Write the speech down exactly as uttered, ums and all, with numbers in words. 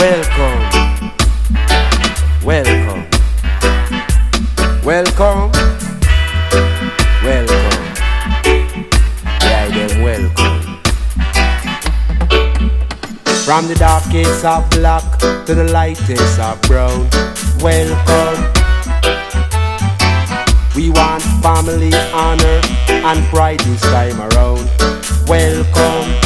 Welcome, welcome, welcome, welcome. Yeah, them welcome. From the darkest of black to the lightest of brown. Welcome. We want family, honor, and pride this time around. Welcome.